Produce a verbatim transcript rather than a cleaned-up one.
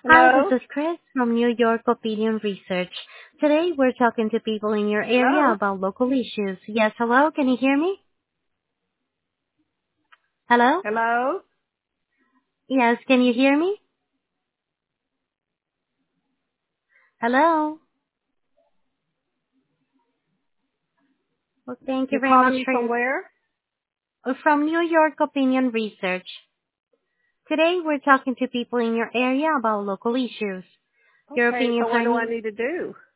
Hi, this Hello? is Chris from New York Opinion Research. Today we're talking to people in your area Hello? about local issues. Yes, hello, can you hear me? Hello? Hello? Yes, can you hear me? Hello? Well, thank you You're very calling much me for from your, where? uh, from New York Opinion Research. Today we're talking to people in your area about local issues. Your Okay, so opinions what are do I needed. need to do?